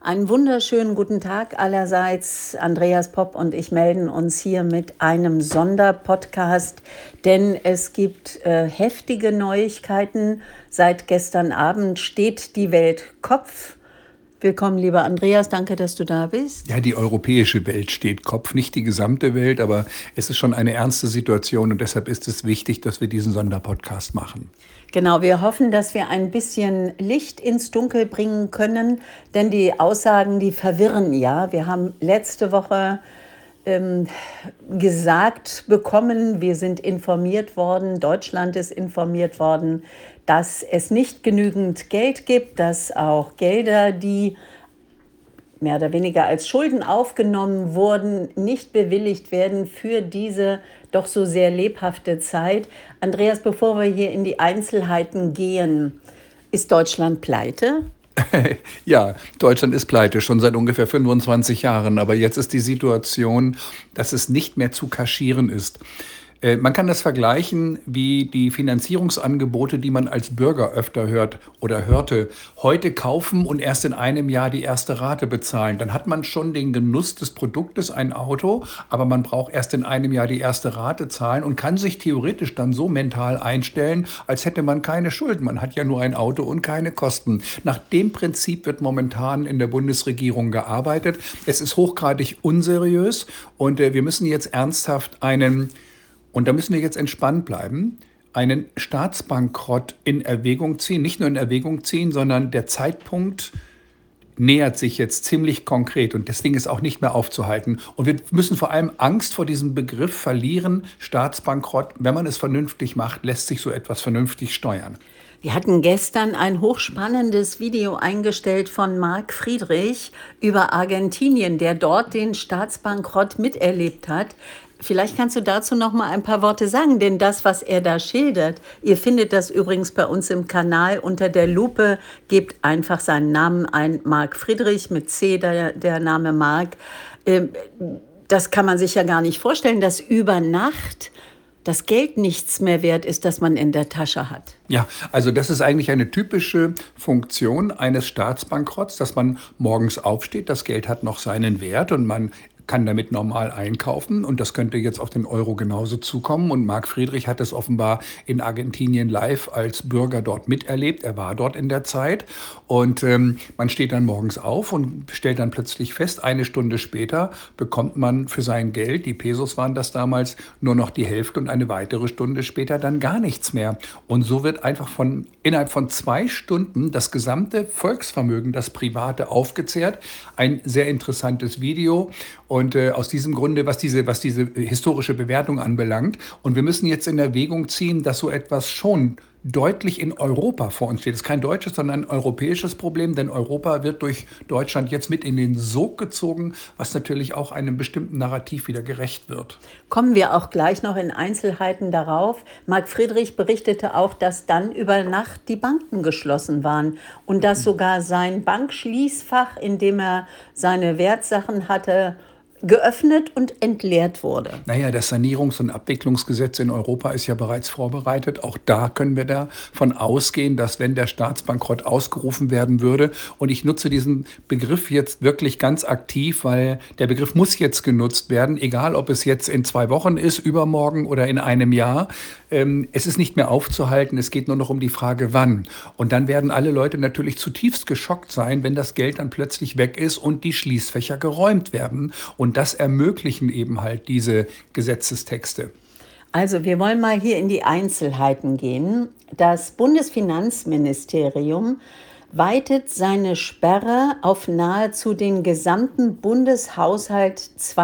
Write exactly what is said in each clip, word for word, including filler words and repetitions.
Einen wunderschönen guten Tag allerseits. Andreas Popp und ich melden uns hier mit einem Sonderpodcast, denn es gibt äh, heftige Neuigkeiten. Seit gestern Abend steht die Welt Kopf. Willkommen, lieber Andreas, danke, dass du da bist. Ja, die europäische Welt steht Kopf, nicht die gesamte Welt, aber es ist schon eine ernste Situation und deshalb ist es wichtig, dass wir diesen Sonderpodcast machen. Genau, wir hoffen, dass wir ein bisschen Licht ins Dunkel bringen können, denn die Aussagen, die verwirren ja. Wir haben letzte Woche ähm, gesagt bekommen, wir sind informiert worden, Deutschland ist informiert worden, dass es nicht genügend Geld gibt, dass auch Gelder, die mehr oder weniger als Schulden aufgenommen wurden, nicht bewilligt werden für diese doch so sehr lebhafte Zeit. Andreas, bevor wir hier in die Einzelheiten gehen, ist Deutschland pleite? Ja, Deutschland ist pleite, schon seit ungefähr fünfundzwanzig Jahren. Aber jetzt ist die Situation, dass es nicht mehr zu kaschieren ist. Äh, Man kann das vergleichen wie die Finanzierungsangebote, die man als Bürger öfter hört oder hörte. Heute kaufen und erst in einem Jahr die erste Rate bezahlen. Dann hat man schon den Genuss des Produktes, ein Auto, aber man braucht erst in einem Jahr die erste Rate zahlen und kann sich theoretisch dann so mental einstellen, als hätte man keine Schulden. Man hat ja nur ein Auto und keine Kosten. Nach dem Prinzip wird momentan in der Bundesregierung gearbeitet. Es ist hochgradig unseriös und äh, wir müssen jetzt ernsthaft einen Und da müssen wir jetzt entspannt bleiben, einen Staatsbankrott in Erwägung ziehen, nicht nur in Erwägung ziehen, sondern der Zeitpunkt nähert sich jetzt ziemlich konkret und deswegen ist auch nicht mehr aufzuhalten. Und wir müssen vor allem Angst vor diesem Begriff verlieren, Staatsbankrott. Wenn man es vernünftig macht, lässt sich so etwas vernünftig steuern. Wir hatten gestern ein hochspannendes Video eingestellt von Marc Friedrich über Argentinien, der dort den Staatsbankrott miterlebt hat. Vielleicht kannst du dazu noch mal ein paar Worte sagen, denn das, was er da schildert, ihr findet das übrigens bei uns im Kanal unter der Lupe, gebt einfach seinen Namen ein, Marc Friedrich mit C, der, der Name Marc. Ähm, Das kann man sich ja gar nicht vorstellen, dass über Nacht das Geld nichts mehr wert ist, das man in der Tasche hat. Ja, also das ist eigentlich eine typische Funktion eines Staatsbankrotts, dass man morgens aufsteht, das Geld hat noch seinen Wert und man kann damit normal einkaufen und das könnte jetzt auf den Euro genauso zukommen. Und Marc Friedrich hat es offenbar in Argentinien live als Bürger dort miterlebt. Er war dort in der Zeit und ähm, man steht dann morgens auf und stellt dann plötzlich fest, eine Stunde später bekommt man für sein Geld, die Pesos waren das damals, nur noch die Hälfte und eine weitere Stunde später dann gar nichts mehr. Und so wird einfach von innerhalb von zwei Stunden das gesamte Volksvermögen, das Private, aufgezehrt. Ein sehr interessantes Video. Und äh, aus diesem Grunde, was diese, was diese historische Bewertung anbelangt. Und wir müssen jetzt in Erwägung ziehen, dass so etwas schon deutlich in Europa vor uns steht. Es ist kein deutsches, sondern ein europäisches Problem, denn Europa wird durch Deutschland jetzt mit in den Sog gezogen, was natürlich auch einem bestimmten Narrativ wieder gerecht wird. Kommen wir auch gleich noch in Einzelheiten darauf. Marc Friedrich berichtete auch, dass dann über Nacht die Banken geschlossen waren und dass sogar sein Bankschließfach, in dem er seine Wertsachen hatte, geöffnet und entleert wurde. Naja, das Sanierungs- und Abwicklungsgesetz in Europa ist ja bereits vorbereitet. Auch da können wir davon ausgehen, dass wenn der Staatsbankrott ausgerufen werden würde, und ich nutze diesen Begriff jetzt wirklich ganz aktiv, weil der Begriff muss jetzt genutzt werden, egal ob es jetzt in zwei Wochen ist, übermorgen oder in einem Jahr. Ähm, es ist nicht mehr aufzuhalten, es geht nur noch um die Frage, wann. Und dann werden alle Leute natürlich zutiefst geschockt sein, wenn das Geld dann plötzlich weg ist und die Schließfächer geräumt werden. Und das ermöglichen eben halt diese Gesetzestexte. Also wir wollen mal hier in die Einzelheiten gehen. Das Bundesfinanzministerium weitet seine Sperre auf nahezu den gesamten Bundeshaushalt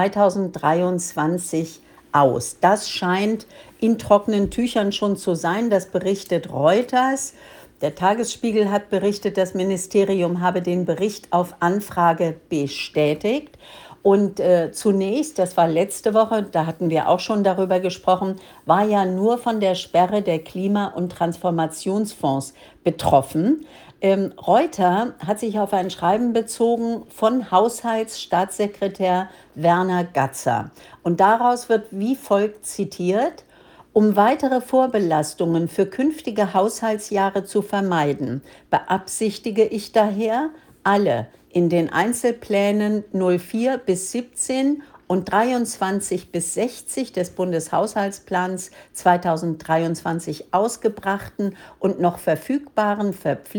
zweitausenddreiundzwanzig aus. Das scheint in trockenen Tüchern schon zu sein, das berichtet Reuters. Der Tagesspiegel hat berichtet, das Ministerium habe den Bericht auf Anfrage bestätigt. Und äh, zunächst, das war letzte Woche, da hatten wir auch schon darüber gesprochen, war ja nur von der Sperre der Klima- und Transformationsfonds betroffen. Ähm, Reuter hat sich auf ein Schreiben bezogen von Haushaltsstaatssekretär Werner Gatzer. Und daraus wird wie folgt zitiert: Um weitere Vorbelastungen für künftige Haushaltsjahre zu vermeiden, beabsichtige ich daher, alle in den Einzelplänen null vier bis siebzehn und dreiundzwanzig bis sechzig des Bundeshaushaltsplans zweitausenddreiundzwanzig ausgebrachten und noch verfügbaren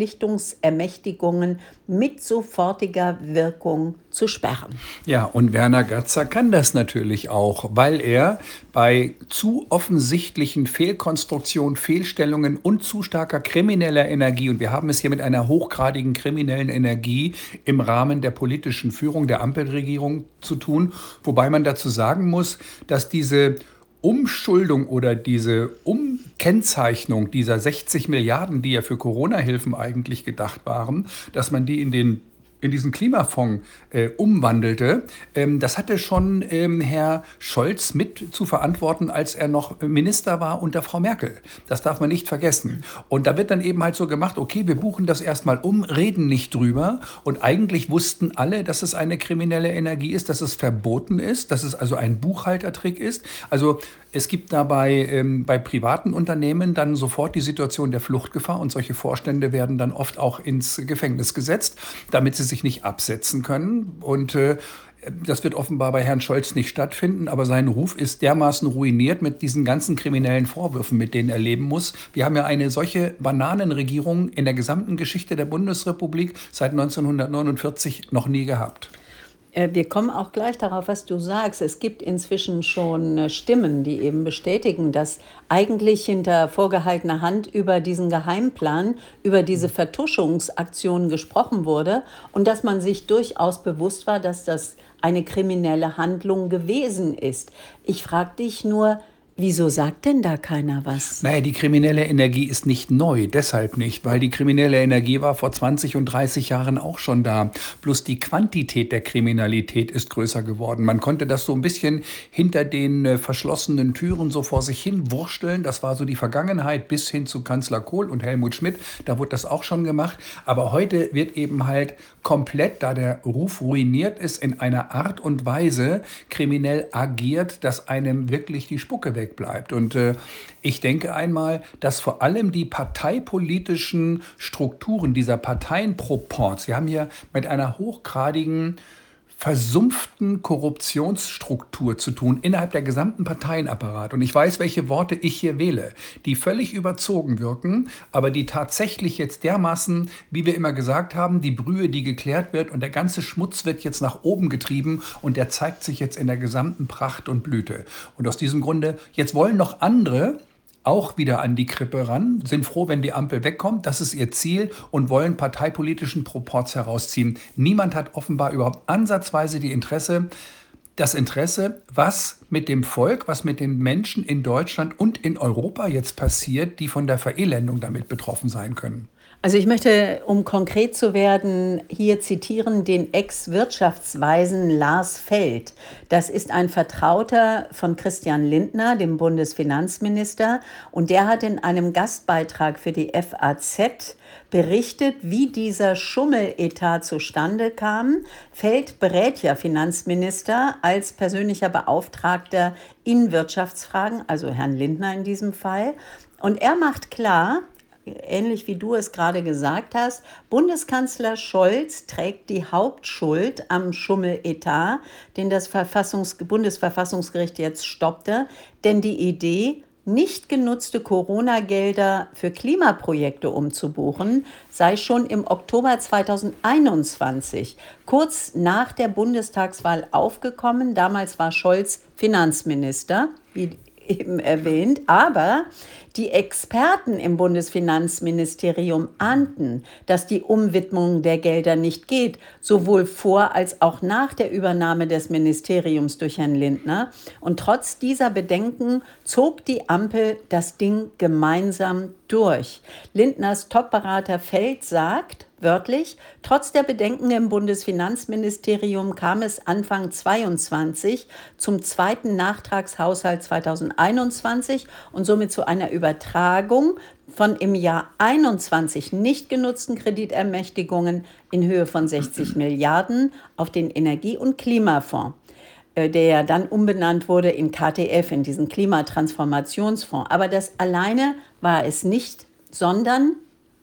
Verpflichtungsermächtigungen mit sofortiger Wirkung zu sperren. Ja, und Werner Gatzer kann das natürlich auch, weil er bei zu offensichtlichen Fehlkonstruktionen, Fehlstellungen und zu starker krimineller Energie, und wir haben es hier mit einer hochgradigen kriminellen Energie im Rahmen der politischen Führung der Ampelregierung zu tun, wobei man dazu sagen muss, dass diese Umschuldung oder diese Umkennzeichnung dieser sechzig Milliarden, die ja für Corona-Hilfen eigentlich gedacht waren, dass man die in den in diesen Klimafonds äh, umwandelte, ähm, das hatte schon ähm, Herr Scholz mit zu verantworten, als er noch Minister war unter Frau Merkel. Das darf man nicht vergessen. Und da wird dann eben halt so gemacht, okay, wir buchen das erstmal um, reden nicht drüber. Und eigentlich wussten alle, dass es eine kriminelle Energie ist, dass es verboten ist, dass es also ein Buchhaltertrick ist. Also es gibt dabei ähm, bei privaten Unternehmen dann sofort die Situation der Fluchtgefahr und solche Vorstände werden dann oft auch ins Gefängnis gesetzt, damit sie sich nicht absetzen können. Und äh, das wird offenbar bei Herrn Scholz nicht stattfinden, aber sein Ruf ist dermaßen ruiniert mit diesen ganzen kriminellen Vorwürfen, mit denen er leben muss. Wir haben ja eine solche Bananenregierung in der gesamten Geschichte der Bundesrepublik seit neunzehnhundertneunundvierzig noch nie gehabt. Wir kommen auch gleich darauf, was du sagst. Es gibt inzwischen schon Stimmen, die eben bestätigen, dass eigentlich hinter vorgehaltener Hand über diesen Geheimplan, über diese Vertuschungsaktion gesprochen wurde und dass man sich durchaus bewusst war, dass das eine kriminelle Handlung gewesen ist. Ich frage dich nur, wieso sagt denn da keiner was? Naja, die kriminelle Energie ist nicht neu, deshalb nicht, weil die kriminelle Energie war vor zwanzig und dreißig Jahren auch schon da. Bloß die Quantität der Kriminalität ist größer geworden. Man konnte das so ein bisschen hinter den äh, verschlossenen Türen so vor sich hin wursteln. Das war so die Vergangenheit bis hin zu Kanzler Kohl und Helmut Schmidt. Da wurde das auch schon gemacht. Aber heute wird eben halt komplett, da der Ruf ruiniert ist, in einer Art und Weise kriminell agiert, dass einem wirklich die Spucke weg bleibt. Und äh, ich denke einmal, dass vor allem die parteipolitischen Strukturen dieser Parteienproports, wir haben hier mit einer hochgradigen versumpften Korruptionsstruktur zu tun innerhalb der gesamten Parteienapparat. Und ich weiß, welche Worte ich hier wähle, die völlig überzogen wirken, aber die tatsächlich jetzt dermaßen, wie wir immer gesagt haben, die Brühe, die geklärt wird und der ganze Schmutz wird jetzt nach oben getrieben und der zeigt sich jetzt in der gesamten Pracht und Blüte. Und aus diesem Grunde, jetzt wollen noch andere auch wieder an die Krippe ran, sind froh, wenn die Ampel wegkommt, das ist ihr Ziel und wollen parteipolitischen Proports herausziehen. Niemand hat offenbar überhaupt ansatzweise die Interesse, das Interesse, was mit dem Volk, was mit den Menschen in Deutschland und in Europa jetzt passiert, die von der Verelendung damit betroffen sein können. Also ich möchte, um konkret zu werden, hier zitieren den Ex-Wirtschaftsweisen Lars Feld. Das ist ein Vertrauter von Christian Lindner, dem Bundesfinanzminister. Und der hat in einem Gastbeitrag für die F A Z berichtet, wie dieser Schummeletat zustande kam. Feld berät ja Finanzminister als persönlicher Beauftragter in Wirtschaftsfragen, also Herrn Lindner in diesem Fall. Und er macht klar, ähnlich wie du es gerade gesagt hast, Bundeskanzler Scholz trägt die Hauptschuld am Schummeletat, den das Verfassungs- Bundesverfassungsgericht jetzt stoppte. Denn die Idee, nicht genutzte Corona-Gelder für Klimaprojekte umzubuchen, sei schon im Oktober zweitausendeinundzwanzig, kurz nach der Bundestagswahl aufgekommen. Damals war Scholz Finanzminister, wie eben erwähnt, aber die Experten im Bundesfinanzministerium ahnten, dass die Umwidmung der Gelder nicht geht, sowohl vor als auch nach der Übernahme des Ministeriums durch Herrn Lindner. Und trotz dieser Bedenken zog die Ampel das Ding gemeinsam durch. Lindners Top-Berater Feld sagt, wörtlich, trotz der Bedenken im Bundesfinanzministerium kam es Anfang zweiundzwanzig zum zweiten Nachtragshaushalt zweitausendeinundzwanzig und somit zu einer Übertragung von im Jahr einundzwanzig nicht genutzten Kreditermächtigungen in Höhe von sechzig Milliarden auf den Energie- und Klimafonds, der ja dann umbenannt wurde in K T F, in diesen Klimatransformationsfonds. Aber das alleine war es nicht, sondern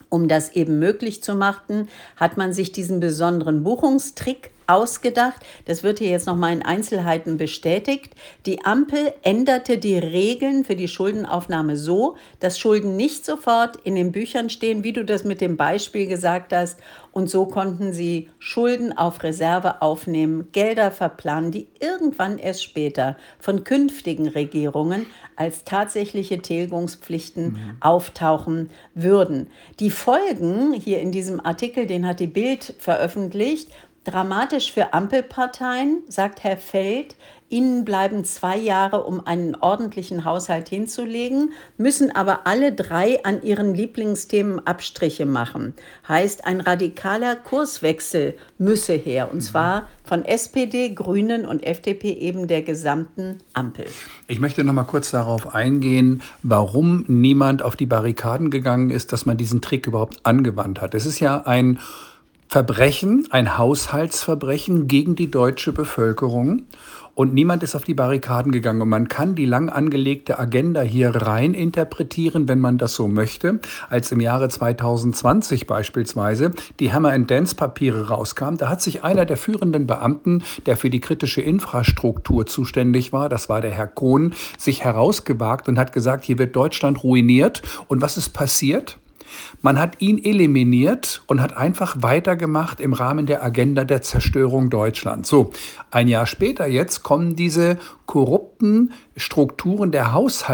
Um das eben möglich zu machen, hat man sich diesen besonderen Buchungstrick ausgedacht. Das wird hier jetzt nochmal in Einzelheiten bestätigt. Die Ampel änderte die Regeln für die Schuldenaufnahme so, dass Schulden nicht sofort in den Büchern stehen, wie du das mit dem Beispiel gesagt hast. Und so konnten sie Schulden auf Reserve aufnehmen, Gelder verplanen, die irgendwann erst später von künftigen Regierungen als tatsächliche Tilgungspflichten mhm. auftauchen würden. Die Folgen hier in diesem Artikel, den hat die Bild veröffentlicht, dramatisch für Ampelparteien, sagt Herr Feld. Ihnen bleiben zwei Jahre, um einen ordentlichen Haushalt hinzulegen, müssen aber alle drei an ihren Lieblingsthemen Abstriche machen. Heißt, ein radikaler Kurswechsel müsse her, und zwar von S P D, Grünen und F D P, eben der gesamten Ampel. Ich möchte noch mal kurz darauf eingehen, warum niemand auf die Barrikaden gegangen ist, dass man diesen Trick überhaupt angewandt hat. Es ist ja ein Verbrechen, ein Haushaltsverbrechen gegen die deutsche Bevölkerung. Und niemand ist auf die Barrikaden gegangen. Und man kann die lang angelegte Agenda hier rein interpretieren, wenn man das so möchte. Als im Jahre zwanzig zwanzig beispielsweise die Hammer-and-Dance-Papiere rauskamen, da hat sich einer der führenden Beamten, der für die kritische Infrastruktur zuständig war, das war der Herr Kohn, sich herausgewagt und hat gesagt, hier wird Deutschland ruiniert. Und was ist passiert? Man hat ihn eliminiert und hat einfach weitergemacht im Rahmen der Agenda der Zerstörung Deutschlands. So, ein Jahr später jetzt kommen diese korrupten Strukturen der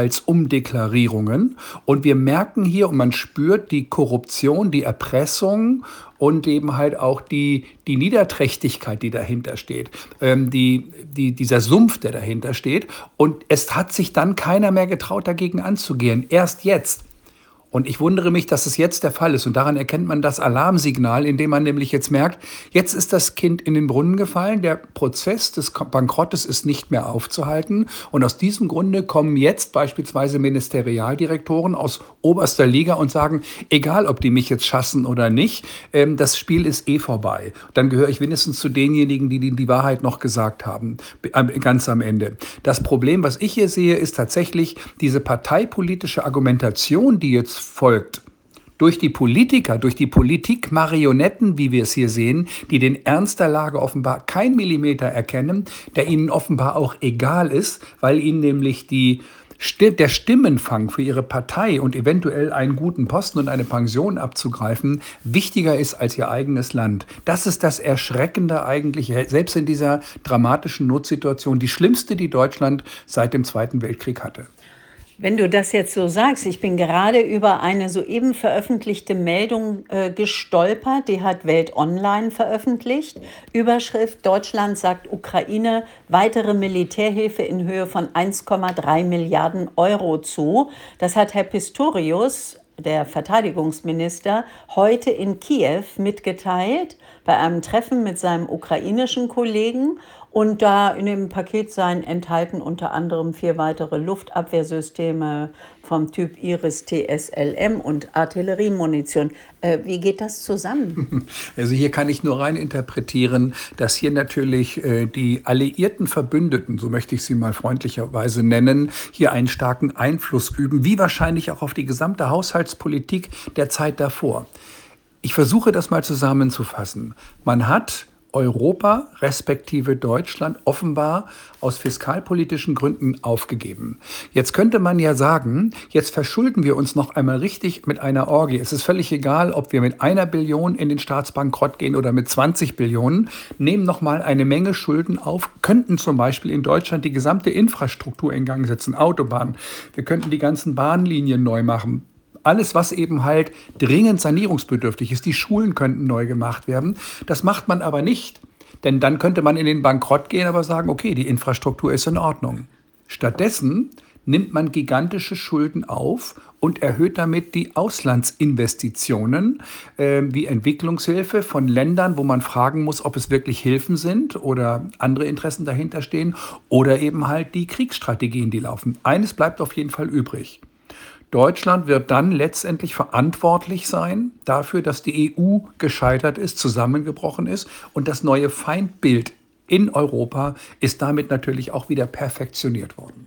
Haushaltsumdeklarierungen und wir merken hier und man spürt die Korruption, die Erpressung und eben halt auch die, die Niederträchtigkeit, die dahinter steht, ähm, die, die, dieser Sumpf, der dahinter steht. Und es hat sich dann keiner mehr getraut, dagegen anzugehen. Erst jetzt. Und ich wundere mich, dass es jetzt der Fall ist. Und daran erkennt man das Alarmsignal, indem man nämlich jetzt merkt, jetzt ist das Kind in den Brunnen gefallen. Der Prozess des Bankrottes ist nicht mehr aufzuhalten. Und aus diesem Grunde kommen jetzt beispielsweise Ministerialdirektoren aus oberster Liga und sagen, egal ob die mich jetzt schassen oder nicht, ähm, das Spiel ist eh vorbei. Dann gehöre ich wenigstens zu denjenigen, die die Wahrheit noch gesagt haben, ganz am Ende. Das Problem, was ich hier sehe, ist tatsächlich diese parteipolitische Argumentation, die jetzt folgt, durch die Politiker, durch die Politikmarionetten, wie wir es hier sehen, die den Ernst der Lage offenbar kein Millimeter erkennen, der ihnen offenbar auch egal ist, weil ihnen nämlich die, der Stimmenfang für ihre Partei und eventuell einen guten Posten und eine Pension abzugreifen, wichtiger ist als ihr eigenes Land. Das ist das Erschreckende eigentlich, selbst in dieser dramatischen Notsituation, die schlimmste, die Deutschland seit dem Zweiten Weltkrieg hatte. Wenn du das jetzt so sagst, ich bin gerade über eine soeben veröffentlichte Meldung äh, gestolpert, die hat Welt Online veröffentlicht. Überschrift: Deutschland sagt Ukraine weitere Militärhilfe in Höhe von eins Komma drei Milliarden Euro zu. Das hat Herr Pistorius, der Verteidigungsminister, heute in Kiew mitgeteilt, bei einem Treffen mit seinem ukrainischen Kollegen. Und da in dem Paket seien enthalten unter anderem vier weitere Luftabwehrsysteme vom Typ Iris-T S L M und Artilleriemunition. Äh, wie geht das zusammen? Also hier kann ich nur rein interpretieren, dass hier natürlich äh, die alliierten Verbündeten, so möchte ich sie mal freundlicherweise nennen, hier einen starken Einfluss üben, wie wahrscheinlich auch auf die gesamte Haushaltspolitik der Zeit davor. Ich versuche das mal zusammenzufassen. Man hat Europa respektive Deutschland offenbar aus fiskalpolitischen Gründen aufgegeben. Jetzt könnte man ja sagen, jetzt verschulden wir uns noch einmal richtig mit einer Orgie. Es ist völlig egal, ob wir mit einer Billion in den Staatsbankrott gehen oder mit zwanzig Billionen, nehmen noch mal eine Menge Schulden auf, könnten zum Beispiel in Deutschland die gesamte Infrastruktur in Gang setzen, Autobahnen. Wir könnten die ganzen Bahnlinien neu machen. Alles, was eben halt dringend sanierungsbedürftig ist. Die Schulen könnten neu gemacht werden. Das macht man aber nicht. Denn dann könnte man in den Bankrott gehen, aber sagen, okay, die Infrastruktur ist in Ordnung. Stattdessen nimmt man gigantische Schulden auf und erhöht damit die Auslandsinvestitionen, äh, wie Entwicklungshilfe von Ländern, wo man fragen muss, ob es wirklich Hilfen sind oder andere Interessen dahinter stehen oder eben halt die Kriegsstrategien, die laufen. Eines bleibt auf jeden Fall übrig. Deutschland wird dann letztendlich verantwortlich sein dafür, dass die E U gescheitert ist, zusammengebrochen ist und das neue Feindbild in Europa ist damit natürlich auch wieder perfektioniert worden.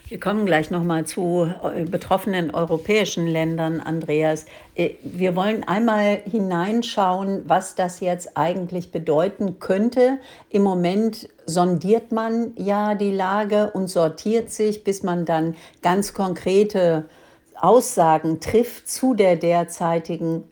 Wir kommen gleich noch mal zu äh, betroffenen europäischen Ländern, Andreas. Äh, Wir wollen einmal hineinschauen, was das jetzt eigentlich bedeuten könnte. Im Moment sondiert man ja die Lage und sortiert sich, bis man dann ganz konkrete Aussagen trifft zu der derzeitigen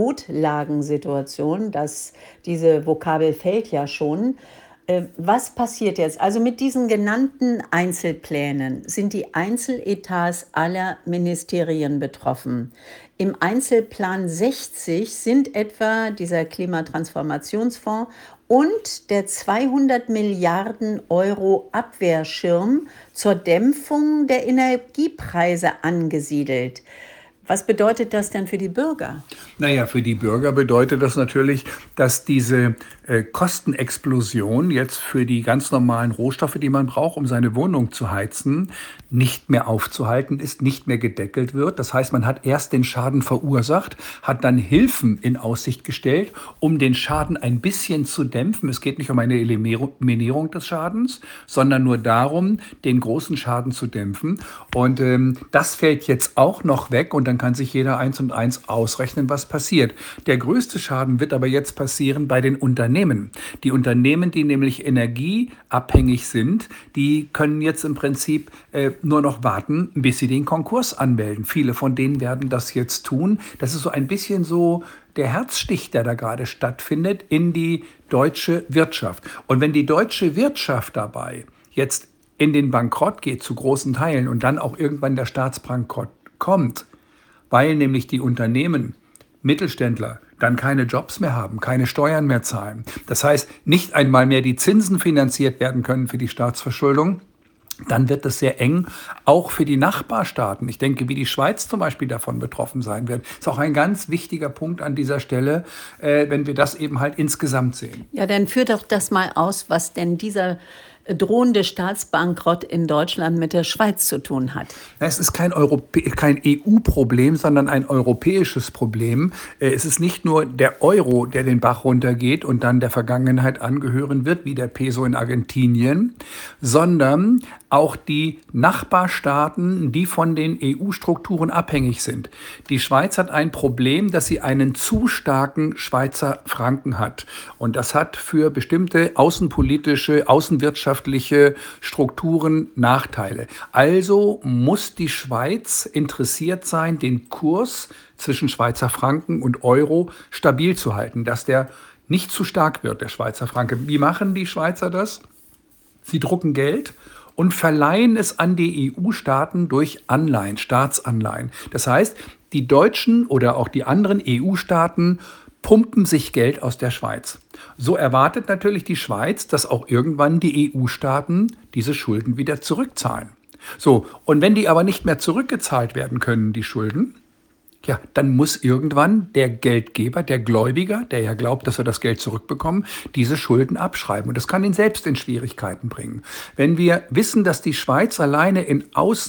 Notlagensituation. Das, diese Vokabel fällt ja schon. Äh, Was passiert jetzt? Also mit diesen genannten Einzelplänen sind die Einzeletats aller Ministerien betroffen. Im Einzelplan sechzig sind etwa dieser Klimatransformationsfonds und der zweihundert Milliarden Euro Abwehrschirm zur Dämpfung der Energiepreise angesiedelt. Was bedeutet das denn für die Bürger? Naja, für die Bürger bedeutet das natürlich, dass diese äh, Kostenexplosion jetzt für die ganz normalen Rohstoffe, die man braucht, um seine Wohnung zu heizen, nicht mehr aufzuhalten ist, nicht mehr gedeckelt wird. Das heißt, man hat erst den Schaden verursacht, hat dann Hilfen in Aussicht gestellt, um den Schaden ein bisschen zu dämpfen. Es geht nicht um eine Eliminierung des Schadens, sondern nur darum, den großen Schaden zu dämpfen. Und ähm, das fällt jetzt auch noch weg und dann kann sich jeder eins und eins ausrechnen, was passiert. Der größte Schaden wird aber jetzt passieren bei den Unternehmen. Die Unternehmen, die nämlich energieabhängig sind, die können jetzt im Prinzip äh, nur noch warten, bis sie den Konkurs anmelden. Viele von denen werden das jetzt tun. Das ist so ein bisschen so der Herzstich, der da gerade stattfindet in die deutsche Wirtschaft. Und wenn die deutsche Wirtschaft dabei jetzt in den Bankrott geht, zu großen Teilen, und dann auch irgendwann der Staatsbankrott kommt, weil nämlich die Unternehmen, Mittelständler, dann keine Jobs mehr haben, keine Steuern mehr zahlen. Das heißt, nicht einmal mehr die Zinsen finanziert werden können für die Staatsverschuldung, dann wird es sehr eng, auch für die Nachbarstaaten. Ich denke, wie die Schweiz zum Beispiel davon betroffen sein wird. Ist auch ein ganz wichtiger Punkt an dieser Stelle, äh, wenn wir das eben halt insgesamt sehen. Ja, dann führt doch das mal aus, was denn dieser drohende Staatsbankrott in Deutschland mit der Schweiz zu tun hat. Es ist kein, Europä- kein E U-Problem, sondern ein europäisches Problem. Äh, Es ist nicht nur der Euro, der den Bach runtergeht und dann der Vergangenheit angehören wird, wie der Peso in Argentinien, sondern auch die Nachbarstaaten, die von den E U-Strukturen abhängig sind. Die Schweiz hat ein Problem, dass sie einen zu starken Schweizer Franken hat. Und das hat für bestimmte außenpolitische, außenwirtschaftliche Strukturen Nachteile. Also muss die Schweiz interessiert sein, den Kurs zwischen Schweizer Franken und Euro stabil zu halten, dass der nicht zu stark wird, der Schweizer Franke. Wie machen die Schweizer das? Sie drucken Geld und verleihen es an die E U-Staaten durch Anleihen, Staatsanleihen. Das heißt, die Deutschen oder auch die anderen E U-Staaten pumpen sich Geld aus der Schweiz. So erwartet natürlich die Schweiz, dass auch irgendwann die E U-Staaten diese Schulden wieder zurückzahlen. So, und wenn die aber nicht mehr zurückgezahlt werden können, die Schulden, ja, dann muss irgendwann der Geldgeber, der Gläubiger, der ja glaubt, dass wir das Geld zurückbekommen, diese Schulden abschreiben. Und das kann ihn selbst in Schwierigkeiten bringen. Wenn wir wissen, dass die Schweiz alleine in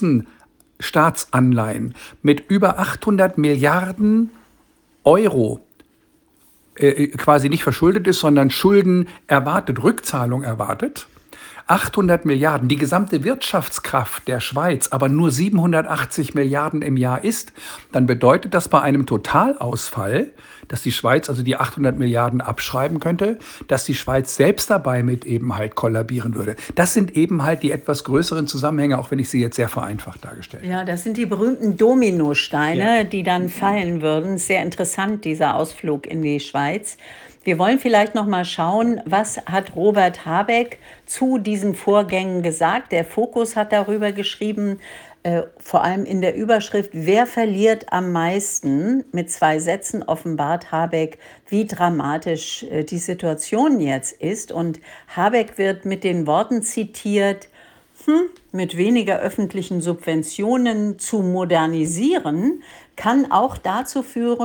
Außenstaatsanleihen mit über achthundert Milliarden Euro äh, quasi nicht verschuldet ist, sondern Schulden erwartet, Rückzahlung erwartet, achthundert Milliarden, die gesamte Wirtschaftskraft der Schweiz aber nur siebenhundertachtzig Milliarden im Jahr ist, dann bedeutet das bei einem Totalausfall, dass die Schweiz also die achthundert Milliarden abschreiben könnte, dass die Schweiz selbst dabei mit eben halt kollabieren würde. Das sind eben halt die etwas größeren Zusammenhänge, auch wenn ich sie jetzt sehr vereinfacht dargestellt habe. Ja, das sind die berühmten Dominosteine, Ja. die dann fallen würden. Sehr interessant, dieser Ausflug in die Schweiz. Wir wollen vielleicht noch mal schauen, was hat Robert Habeck zu diesen Vorgängen gesagt. Der Fokus hat darüber geschrieben, äh, vor allem in der Überschrift, wer verliert am meisten? Mit zwei Sätzen offenbart Habeck, wie dramatisch äh, die Situation jetzt ist. Und Habeck wird mit den Worten zitiert, mit weniger öffentlichen Subventionen zu modernisieren, kann auch dazu führen,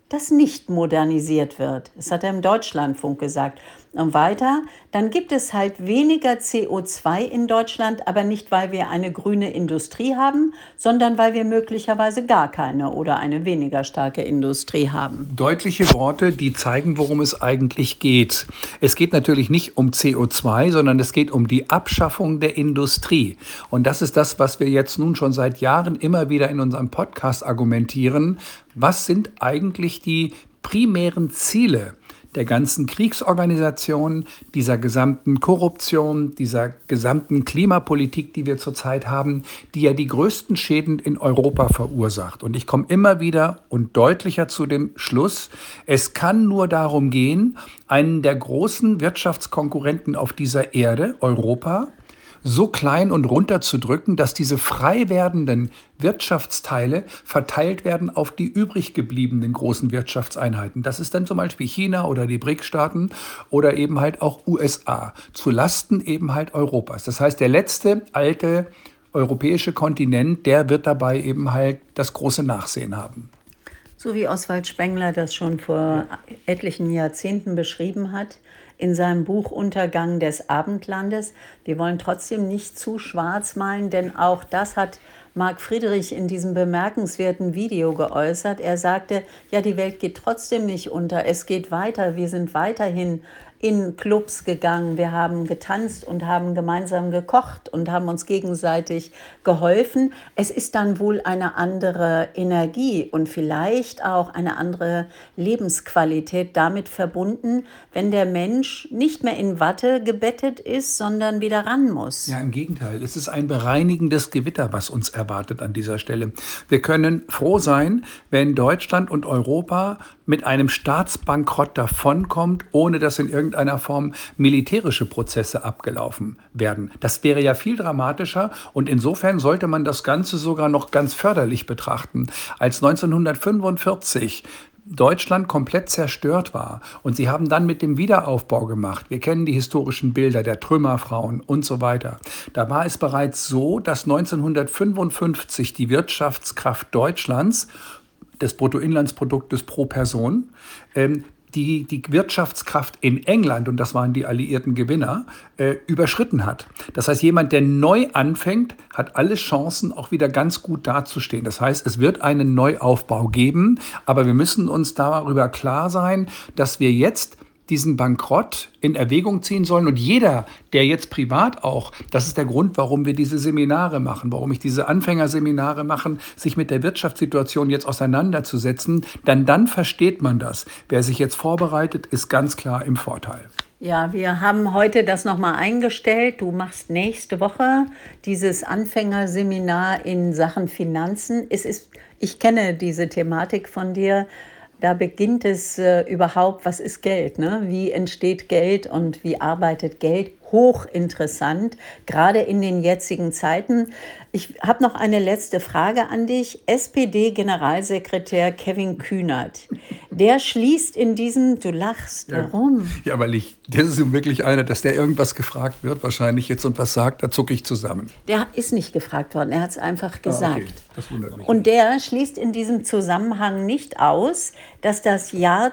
das nicht modernisiert wird. Das hat er im Deutschlandfunk gesagt. Und weiter, dann gibt es halt weniger C O zwei in Deutschland, aber nicht, weil wir eine grüne Industrie haben, sondern weil wir möglicherweise gar keine oder eine weniger starke Industrie haben. Deutliche Worte, die zeigen, worum es eigentlich geht. Es geht natürlich nicht um C O zwei, sondern es geht um die Abschaffung der Industrie. Und das ist das, was wir jetzt nun schon seit Jahren immer wieder in unserem Podcast argumentieren. Was sind eigentlich die primären Ziele der ganzen Kriegsorganisation, dieser gesamten Korruption, dieser gesamten Klimapolitik, die wir zurzeit haben, die ja die größten Schäden in Europa verursacht? Und ich komme immer wieder und deutlicher zu dem Schluss, es kann nur darum gehen, einen der großen Wirtschaftskonkurrenten auf dieser Erde, Europa, so klein und runterzudrücken, dass diese frei werdenden Wirtschaftsteile verteilt werden auf die übrig gebliebenen großen Wirtschaftseinheiten. Das ist dann zum Beispiel China oder die B R I C-Staaten oder eben halt auch U S A, zu Lasten eben halt Europas. Das heißt, der letzte alte europäische Kontinent, der wird dabei eben halt das große Nachsehen haben. So wie Oswald Spengler das schon vor etlichen Jahrzehnten beschrieben hat, in seinem Buch Untergang des Abendlandes. Wir wollen trotzdem nicht zu schwarz malen, denn auch das hat Marc Friedrich in diesem bemerkenswerten Video geäußert. Er sagte, ja, die Welt geht trotzdem nicht unter, es geht weiter, wir sind weiterhin in Clubs gegangen, wir haben getanzt und haben gemeinsam gekocht und haben uns gegenseitig geholfen. Es ist dann wohl eine andere Energie und vielleicht auch eine andere Lebensqualität damit verbunden, wenn der Mensch nicht mehr in Watte gebettet ist, sondern wieder ran muss. Ja, im Gegenteil. Es ist ein bereinigendes Gewitter, was uns erwartet an dieser Stelle. Wir können froh sein, wenn Deutschland und Europa mit einem Staatsbankrott davonkommt, ohne dass in irgendeiner Form militärische Prozesse abgelaufen werden. Das wäre ja viel dramatischer und insofern sollte man das Ganze sogar noch ganz förderlich betrachten. Als neunzehnhundertfünfundvierzig Deutschland komplett zerstört war und sie haben dann mit dem Wiederaufbau gemacht. Wir kennen die historischen Bilder der Trümmerfrauen und so weiter. Da war es bereits so, dass neunzehnhundertfünfundfünfzig die Wirtschaftskraft Deutschlands, des Bruttoinlandsproduktes pro Person, ähm, die die Wirtschaftskraft in England, und das waren die alliierten Gewinner, äh, überschritten hat. Das heißt, jemand, der neu anfängt, hat alle Chancen, auch wieder ganz gut dazustehen. Das heißt, es wird einen Neuaufbau geben, aber wir müssen uns darüber klar sein, dass wir jetzt diesen Bankrott in Erwägung ziehen sollen. Und jeder, der jetzt privat auch, das ist der Grund, warum wir diese Seminare machen, warum ich diese Anfängerseminare mache, sich mit der Wirtschaftssituation jetzt auseinanderzusetzen, dann dann versteht man das. Wer sich jetzt vorbereitet, ist ganz klar im Vorteil. Ja, wir haben heute das nochmal eingestellt. Du machst nächste Woche dieses Anfängerseminar in Sachen Finanzen. Es ist, ich kenne diese Thematik von dir. Da beginnt es äh, überhaupt, was ist Geld, ne? Wie entsteht Geld und wie arbeitet Geld? Hochinteressant, gerade in den jetzigen Zeiten. Ich habe noch eine letzte Frage an dich. S P D-Generalsekretär Kevin Kühnert, der schließt in diesem, du lachst, warum? Ja, ja, weil ich, das ist wirklich einer, dass der irgendwas gefragt wird, wahrscheinlich jetzt und was sagt, da zucke ich zusammen. Der ist nicht gefragt worden, er hat es einfach gesagt. Ah, okay. Das wundert mich. Und der schließt in diesem Zusammenhang nicht aus, dass das Jahr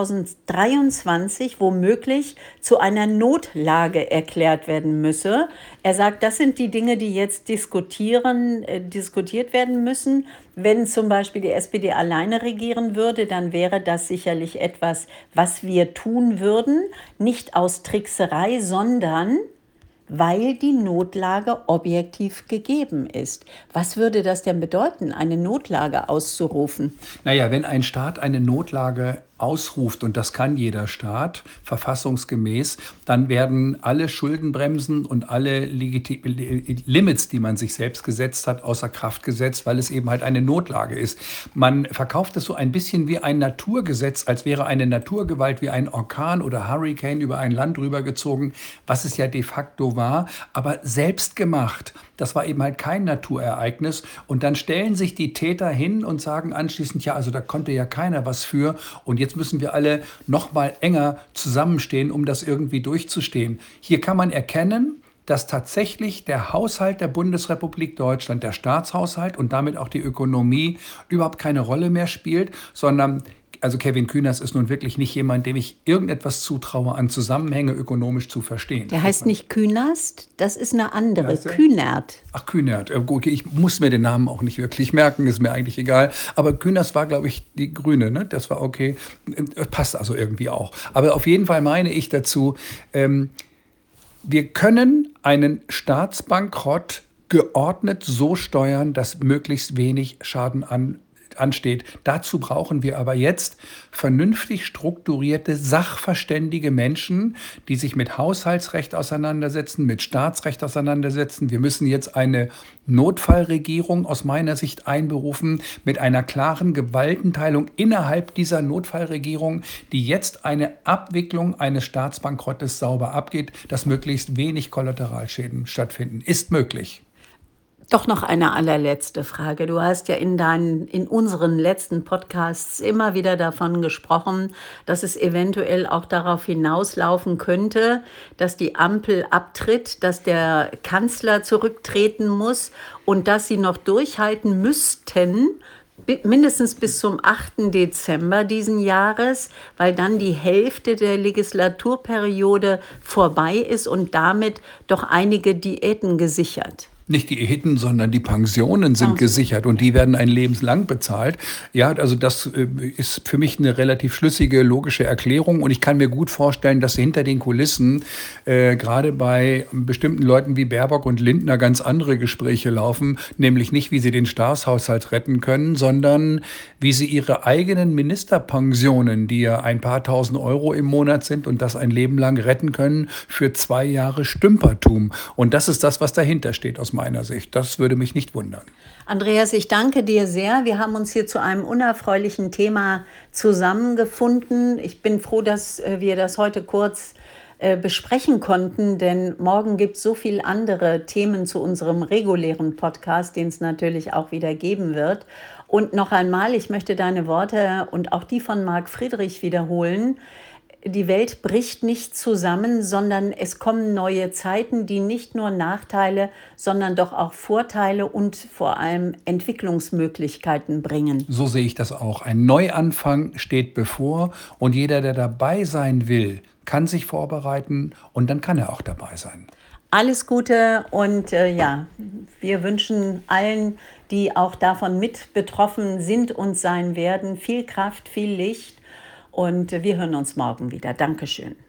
zweitausenddreiundzwanzig womöglich zu einer Notlage erklärt werden müsse. Er sagt, das sind die Dinge, die jetzt diskutieren, äh, diskutiert werden müssen. Wenn zum Beispiel die S P D alleine regieren würde, dann wäre das sicherlich etwas, was wir tun würden. Nicht aus Trickserei, sondern weil die Notlage objektiv gegeben ist. Was würde das denn bedeuten, eine Notlage auszurufen? Naja, wenn ein Staat eine Notlage ausruft, und das kann jeder Staat verfassungsgemäß, dann werden alle Schuldenbremsen und alle Legiti- Limits, die man sich selbst gesetzt hat, außer Kraft gesetzt, weil es eben halt eine Notlage ist. Man verkauft es so ein bisschen wie ein Naturgesetz, als wäre eine Naturgewalt wie ein Orkan oder Hurricane über ein Land rübergezogen, was es ja de facto war, aber selbst gemacht. Das war eben halt kein Naturereignis. Und dann stellen sich die Täter hin und sagen anschließend, ja, also da konnte ja keiner was für. Und jetzt müssen wir alle noch mal enger zusammenstehen, um das irgendwie durchzustehen. Hier kann man erkennen, dass tatsächlich der Haushalt der Bundesrepublik Deutschland, der Staatshaushalt und damit auch die Ökonomie überhaupt keine Rolle mehr spielt, sondern also Kevin Kühners ist nun wirklich nicht jemand, dem ich irgendetwas zutraue, an Zusammenhänge ökonomisch zu verstehen. Der heißt nicht Künast, das ist eine andere, heißt der? Kühnert. Ach, Kühnert. Äh, Okay, ich muss mir den Namen auch nicht wirklich merken, ist mir eigentlich egal. Aber Kühners war, glaube ich, die Grüne, ne? Das war okay. Äh, Passt also irgendwie auch. Aber auf jeden Fall meine ich dazu, ähm, wir können einen Staatsbankrott geordnet so steuern, dass möglichst wenig Schaden an, ansteht. Dazu brauchen wir aber jetzt vernünftig strukturierte, sachverständige Menschen, die sich mit Haushaltsrecht auseinandersetzen, mit Staatsrecht auseinandersetzen. Wir müssen jetzt eine Notfallregierung aus meiner Sicht einberufen mit einer klaren Gewaltenteilung innerhalb dieser Notfallregierung, die jetzt eine Abwicklung eines Staatsbankrottes sauber abgeht, dass möglichst wenig Kollateralschäden stattfinden. Ist möglich. Doch noch eine allerletzte Frage. Du hast ja in deinen, in unseren letzten Podcasts immer wieder davon gesprochen, dass es eventuell auch darauf hinauslaufen könnte, dass die Ampel abtritt, dass der Kanzler zurücktreten muss und dass sie noch durchhalten müssten, bi- mindestens bis zum achten Dezember diesen Jahres, weil dann die Hälfte der Legislaturperiode vorbei ist und damit doch einige Diäten gesichert. Nicht die Diäten, sondern die Pensionen sind Ach so. gesichert und die werden ein lebenslang bezahlt. Ja, also das äh, ist für mich eine relativ schlüssige, logische Erklärung und ich kann mir gut vorstellen, dass hinter den Kulissen äh, gerade bei bestimmten Leuten wie Baerbock und Lindner ganz andere Gespräche laufen, nämlich nicht, wie sie den Staatshaushalt retten können, sondern wie sie ihre eigenen Ministerpensionen, die ja ein paar tausend Euro im Monat sind und das ein Leben lang retten können, für zwei Jahre Stümpertum. Und das ist das, was dahinter steht aus meiner Sicht. Das würde mich nicht wundern. Andreas, ich danke dir sehr. Wir haben uns hier zu einem unerfreulichen Thema zusammengefunden. Ich bin froh, dass äh, wir das heute kurz äh, besprechen konnten, denn morgen gibt es so viele andere Themen zu unserem regulären Podcast, den es natürlich auch wieder geben wird. Und noch einmal, ich möchte deine Worte und auch die von Marc Friedrich wiederholen. Die Welt bricht nicht zusammen, sondern es kommen neue Zeiten, die nicht nur Nachteile, sondern doch auch Vorteile und vor allem Entwicklungsmöglichkeiten bringen. So sehe ich das auch. Ein Neuanfang steht bevor und jeder, der dabei sein will, kann sich vorbereiten und dann kann er auch dabei sein. Alles Gute und äh, ja, wir wünschen allen, die auch davon mit betroffen sind und sein werden, viel Kraft, viel Licht und äh, wir hören uns morgen wieder. Dankeschön.